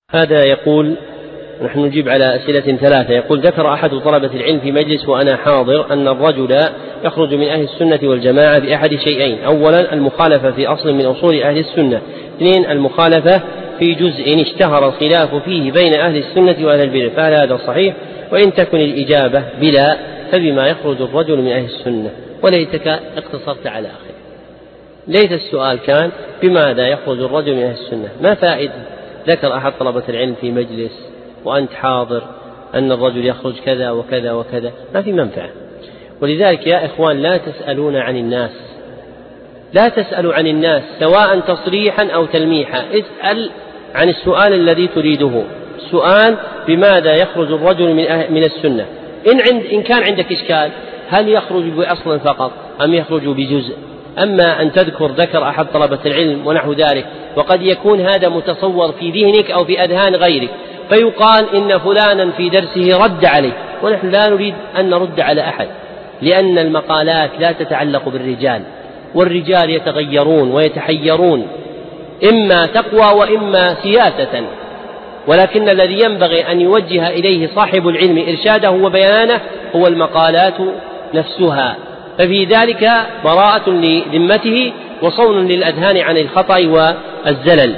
هذا يقول: نحن نجيب على أسئلة ثلاثة. يقول: ذكر أحد طلبة العلم في مجلس وأنا حاضر أن الرجل يخرج من أهل السنة والجماعة بأحد شيئين: أولا المخالفة في أصل من أصول أهل السنة، اثنين المخالفة في جزء اشتهر الخلاف فيه بين أهل السنة وأهل البدع، فهل هذا صحيح؟ وإن تكن الإجابة بلا فبما يخرج الرجل من أهل السنة؟ وليتك اقتصرت على آخر. ليس السؤال كان بماذا يخرج الرجل من أهل السنة. ما فائدة ذكر أحد طلبة العلم في مجلس وأنت حاضر أن الرجل يخرج كذا وكذا وكذا؟ ما في منفعة. ولذلك يا إخوان لا تسألون عن الناس، لا تسألوا عن الناس سواء تصريحا أو تلميحا، اسأل عن السؤال الذي تريده. السؤال بماذا يخرج الرجل من السنة. إن كان عندك إشكال هل يخرج بأصل فقط أم يخرج بجزء؟ أما أن ذكر أحد طلبة العلم ونحو ذلك، وقد يكون هذا متصور في ذهنك أو في أذهان غيرك، فيقال إن فلانا في درسه رد عليه، ونحن لا نريد أن نرد على أحد، لأن المقالات لا تتعلق بالرجال، والرجال يتغيرون ويتحيرون إما تقوى وإما سياسة، ولكن الذي ينبغي أن يوجه إليه صاحب العلم إرشاده وبيانه هو المقالات نفسها، ففي ذلك براءة لذمته وصون للأذهان عن الخطأ والزلل.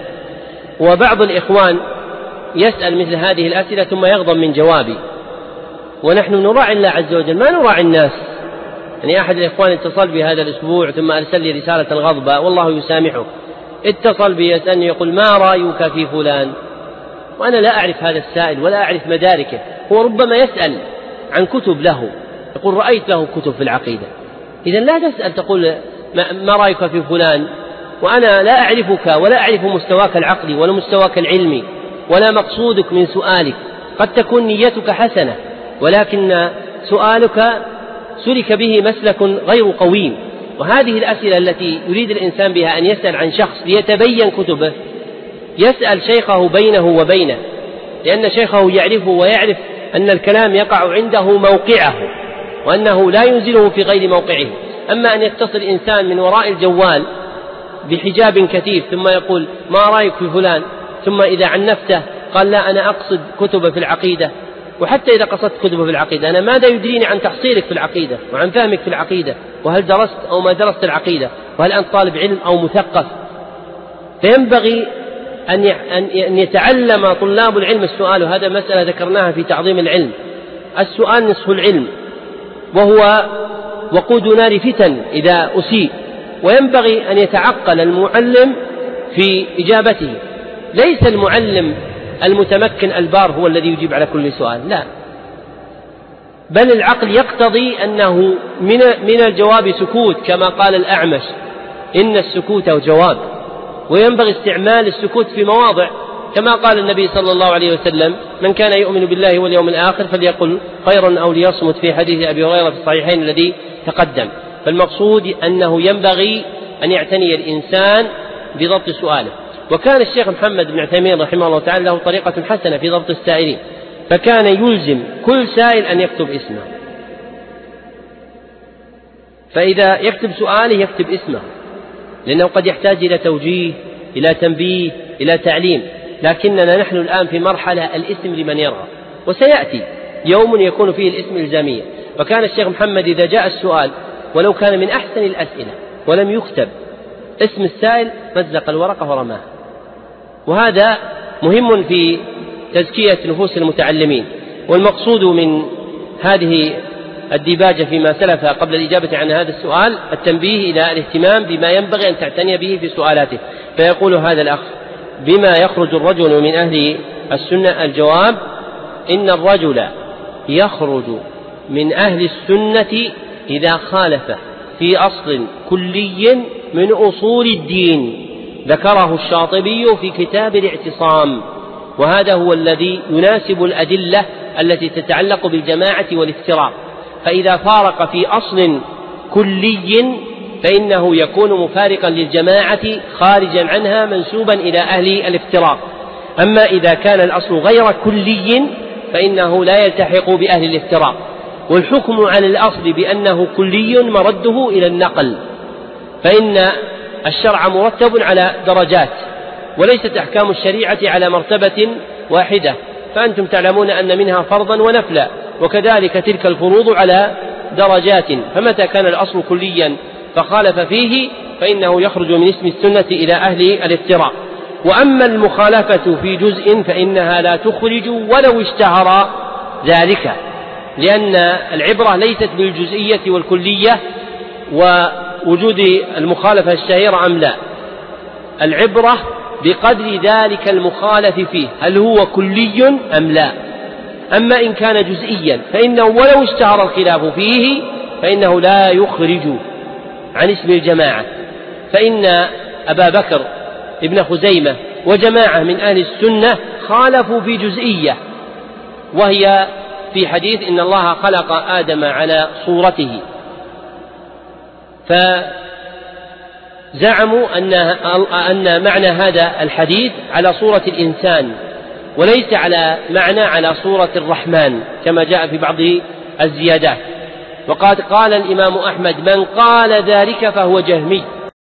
وبعض الإخوان يسأل مثل هذه الأسئلة ثم يغضب من جوابي، ونحن نراعي الله عز وجل ما نراعي الناس. يعني أحد الإخوان اتصل بي هذا الأسبوع ثم أرسل لي رسالة غضبة، والله يسامحه، اتصل بي يسألني يقول: ما رأيك في فلان؟ وأنا لا أعرف هذا السائل ولا أعرف مداركه، هو ربما يسأل عن كتب له، يقول رأيت له كتب في العقيدة. إذا لا تسأل تقول ما رأيك في فلان وأنا لا أعرفك ولا أعرف مستواك العقلي ولا مستواك العلمي ولا مقصودك من سؤالك. قد تكون نيتك حسنة، ولكن سؤالك سلك به مسلك غير قويم. وهذه الأسئلة التي يريد الإنسان بها أن يسأل عن شخص ليتبين كتبه، يسأل شيخه بينه وبينه، لأن شيخه يعرفه ويعرف أن الكلام يقع عنده موقعه وأنه لا ينزله في غير موقعه. أما أن يتصل إنسان من وراء الجوال بحجاب كثيف ثم يقول: ما رأيك في فلان؟ ثم إذا عنفته قال: لا أنا أقصد كتب في العقيدة. وحتى إذا قصدت كتب في العقيدة أنا ماذا يدريني عن تحصيلك في العقيدة وعن فهمك في العقيدة، وهل درست أو ما درست العقيدة، وهل أنت طالب علم أو مثقف؟ فينبغي أن يتعلم طلاب العلم السؤال، وهذا مسألة ذكرناها في تعظيم العلم. السؤال نصف العلم، وهو وقود نار فتن إذا أسيء، وينبغي أن يتعقل المعلم في إجابته. ليس المعلم المتمكن البار هو الذي يجيب على كل سؤال، لا، بل العقل يقتضي أنه من الجواب سكوت، كما قال الأعمش: إن السكوت جواب. وينبغي استعمال السكوت في مواضع، كما قال النبي صلى الله عليه وسلم: من كان يؤمن بالله واليوم الآخر فليقل خيرا أو ليصمت، في حديث أبي هريرة في الصحيحين الذي تقدم. فالمقصود أنه ينبغي أن يعتني الإنسان بضبط سؤاله. وكان الشيخ محمد بن عثيمين رحمه الله تعالى له طريقة حسنة في ضبط السائلين، فكان يلزم كل سائل أن يكتب اسمه، فإذا يكتب سؤاله يكتب اسمه، لأنه قد يحتاج إلى توجيه، إلى تنبيه، إلى تعليم. لكننا نحن الآن في مرحلة الاسم لمن يرغب، وسيأتي يوم يكون فيه الاسم إلزامية. وكان الشيخ محمد إذا جاء السؤال ولو كان من أحسن الأسئلة ولم يكتب اسم السائل مزق الورقة ورماها. وهذا مهم في تزكية نفوس المتعلمين. والمقصود من هذه الديباجة فيما سلف قبل الإجابة عن هذا السؤال التنبيه إلى الاهتمام بما ينبغي أن تعتني به في سؤالاته. فيقول هذا الأخ: بما يخرج الرجل من أهل السنة؟ الجواب: إن الرجل يخرج من أهل السنة إذا خالف في أصل كلي من أصول الدين، ذكره الشاطبي في كتاب الاعتصام، وهذا هو الذي يناسب الأدلة التي تتعلق بالجماعة والافتراق. فإذا فارق في أصل كلي فإنه يكون مفارقا للجماعة خارجا عنها منسوبا إلى أهل الافتراق. أما إذا كان الأصل غير كلي فإنه لا يلتحق بأهل الافتراق. والحكم على الأصل بأنه كلي مرده إلى النقل، فإن الشرع مرتب على درجات، وليست أحكام الشريعة على مرتبة واحدة، فأنتم تعلمون أن منها فرضا ونفلا، وكذلك تلك الفروض على درجات، فمتى كان الأصل كليا فخالف فيه فإنه يخرج من اسم السنة إلى أهل الافتراء. وأما المخالفة في جزء فإنها لا تخرج ولو اشتهر ذلك، لأن العبرة ليست بالجزئية والكلية ووجود المخالفة الشهيرة أم لا، العبرة بقدر ذلك المخالف فيه هل هو كلي أم لا. أما إن كان جزئيا فإنه ولو اشتهر الخلاف فيه فإنه لا يخرج عن اسم الجماعة، فإن أبا بكر ابن خزيمة وجماعة من أهل السنة خالفوا في جزئية، وهي في حديث إن الله خلق آدم على صورته، فزعموا أن معنى هذا الحديث على صورة الإنسان وليس على صورة الرحمن كما جاء في بعض الزيادات. وقد قال الإمام أحمد من قال ذلك فهو جهمي،